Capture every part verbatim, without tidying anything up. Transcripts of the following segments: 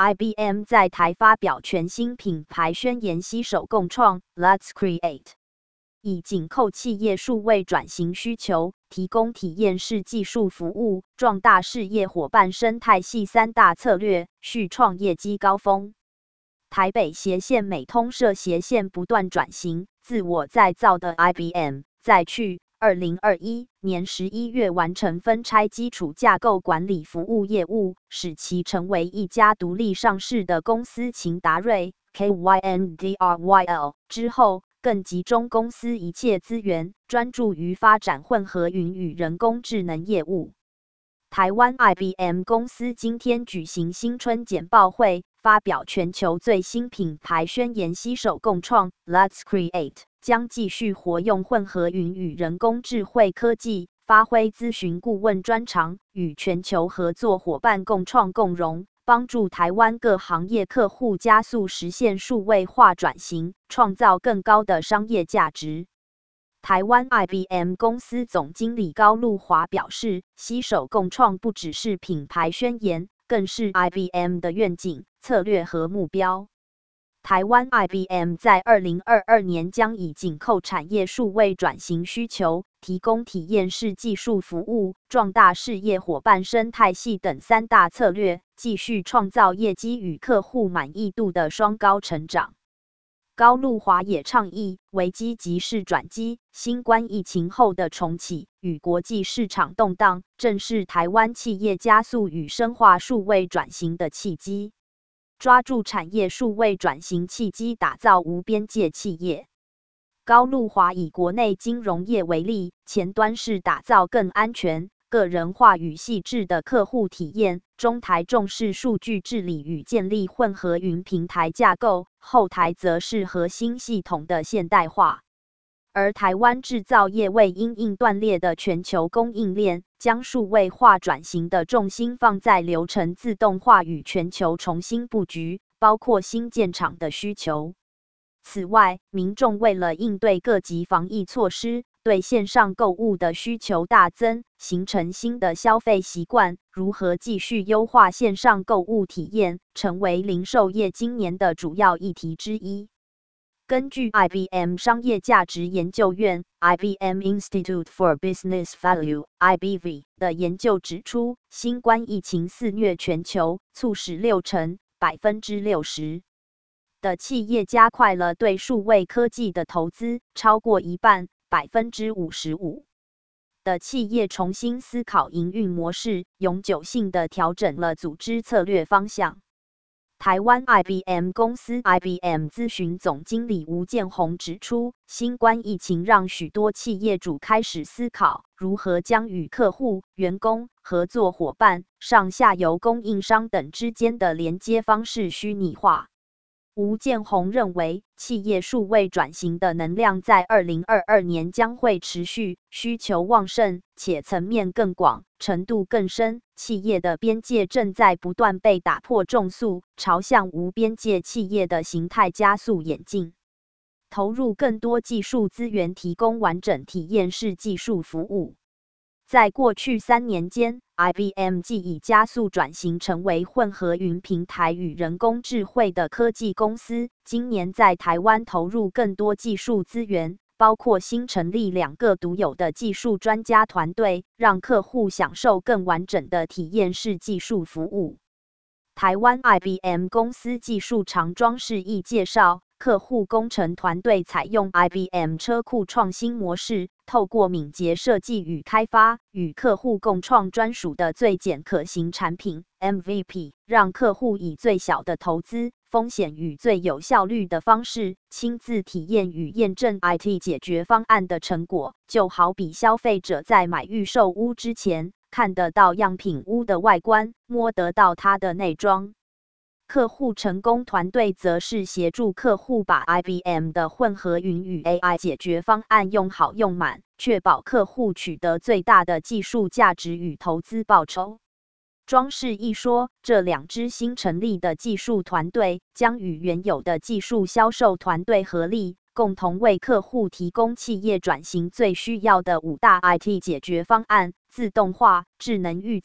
I B M 在台发表全新品牌宣言，携手共创 Let's Create， 以紧扣企业数位转型需求，提供体验式技术服务，壮大事业伙伴生态系三大策略，续创业绩高峰。台北斜线美通社斜线不断转型，自我再造的 I B M， 在去二零二一年十一月完成分拆基础架构管理服务业务，使其成为一家独立上市的公司秦达瑞 K Y N D R Y L 之后，更集中公司一切资源，专注于发展混合云与人工智能业务。台湾 I B M 公司今天举行新春简报会，发表全球最新品牌宣言，携手共创 Let's Create， 将继续活用混合云与人工智慧科技，发挥咨询顾问专长，与全球合作伙伴共创共荣，帮助台湾各行业客户加速实现数位化转型，创造更高的商业价值。台湾 I B M 公司总经理高路华表示，携手共创不只是品牌宣言，更是 I B M 的愿景、策略和目标。台湾 I B M 在二零二二年将以紧扣产业数位转型需求，提供体验式技术服务，壮大事业伙伴生态系等三大策略，继续创造业绩与客户满意度的双高成长。高路华也倡议，危机即是转机，新冠疫情后的重启与国际市场动荡，正是台湾企业加速与深化数位转型的契机。抓住产业数位转型契机，打造无边界企业。高路华以国内金融业为例，前端是打造更安全、个人化与细致的客户体验，中台重视数据治理与建立混合云平台架构，后台则是核心系统的现代化。而台湾制造业为因应断裂的全球供应链，将数位化转型的重心放在流程自动化与全球重新布局，包括新建厂的需求。此外，民众为了应对各级防疫措施，对线上购物的需求大增，形成新的消费习惯，如何继续优化线上购物体验，成为零售业今年的主要议题之一。根据 I B M 商业价值研究院 I B M Institute for Business Value I B V 的研究指出，新冠疫情肆虐全球，促使六成 百分之六十 的企业加快了对数位科技的投资，超过一半 百分之五十五 的企业重新思考营运模式，永久性地调整了组织策略方向。台湾 I B M 公司 I B M 咨询总经理吴建宏指出，新冠疫情让许多企业主开始思考，如何将与客户、员工、合作伙伴、上下游供应商等之间的连接方式虚拟化。吴建宏认为，企业数位转型的能量在二零二二年将会持续，需求旺盛，且层面更广，程度更深，企业的边界正在不断被打破，重塑朝向无边界企业的形态加速演进。投入更多技术资源，提供完整体验式技术服务。在过去三年间 ，I B M 既已加速转型成为混合云平台与人工智慧的科技公司，今年在台湾投入更多技术资源，包括新成立两个独有的技术专家团队，让客户享受更完整的体验式技术服务。台湾 I B M 公司技术长庄示意介绍，客户工程团队采用 I B M 车库创新模式，透过敏捷设计与开发，与客户共创专属的最简可行产品 M V P， 让客户以最小的投资、风险与最有效率的方式，亲自体验与验证 I T 解决方案的成果，就好比消费者在买预售屋之前，看得到样品屋的外观，摸得到它的内装。客户成功团队则是协助客户把 I B M 的混合云与 A I 解决方案用好用满，确保客户取得最大的技术价值与投资报酬。庄士一说，这两支新成立的技术团队将与原有的技术销售团队合力，共同为客户提供企业转型最需要的五大 I T 解决方案：自动化、智能预测、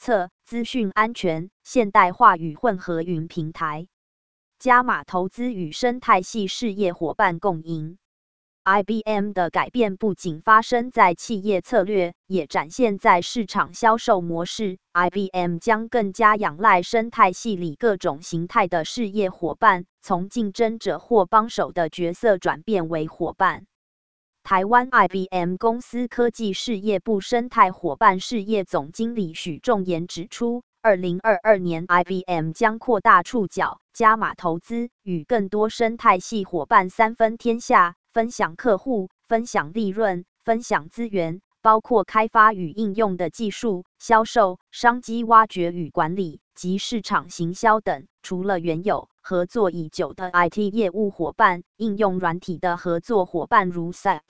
资讯安全、现代化与混合云平台。加码投资与生态系事业伙伴共赢。I B M 的改变不仅发生在企业策略，也展现在市场销售模式。I B M 将更加仰赖生态系里各种形态的事业伙伴，从竞争者或帮手的角色转变为伙伴。台湾 I B M 公司科技事业部生态伙伴事业总经理许仲言指出，二零二二年 I B M 将扩大触角，加码投资，与更多生态系伙伴三分天下。分享客户，分享利润，分享资源，包括开发与应用的技术、销售、商机挖掘与管理及市场行销等。除了原有合作已久的 I T 业务伙伴，应用软体的合作伙伴如 S A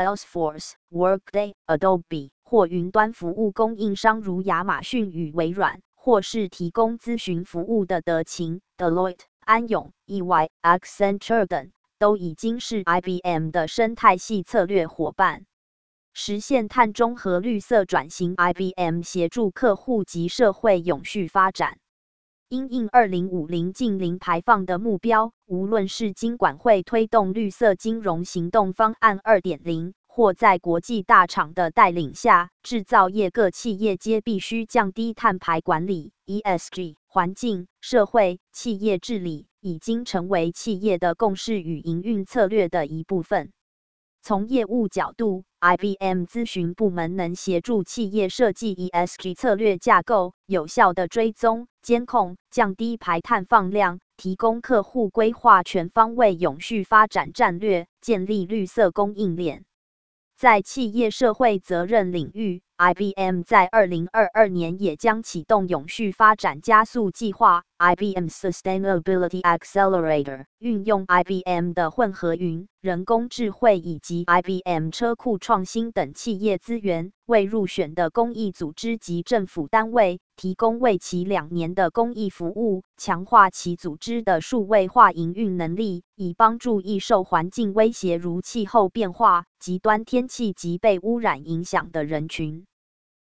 P、Salesforce、Workday、Adobe， 或云端服务供应商如亚马逊与微软，或是提供咨询服务的德勤、Deloitte、安永、E Y、Accenture 等。都已经是 I B M 的生态系策略伙伴。实现碳中和绿色转型 ，I B M 协助客户及社会永续发展。因应二零五零净零排放的目标，无论是金管会推动绿色金融行动方案 二点零，或在国际大厂的带领下，制造业各企业皆必须降低碳排管理 （E S G）。环境、社会、企业治理已经成为企业的共识与营运策略的一部分。从业务角度 ，I B M 咨询部门能协助企业设计 E S G 策略架构，有效的追踪、监控、降低排碳放量，提供客户规划全方位永续发展战略，建立绿色供应链。在企业社会责任领域 ，I B M 在二零二二年也将启动永续发展加速计划 （I B M Sustainability Accelerator）， 运用 I B M 的混合云、人工智慧以及 I B M 车库创新等企业资源，为入选的公益组织及政府单位提供为期两年的公益服务，强化其组织的数位化营运能力，以帮助易受环境威胁如气候变化、极端天气及被污染影响的人群。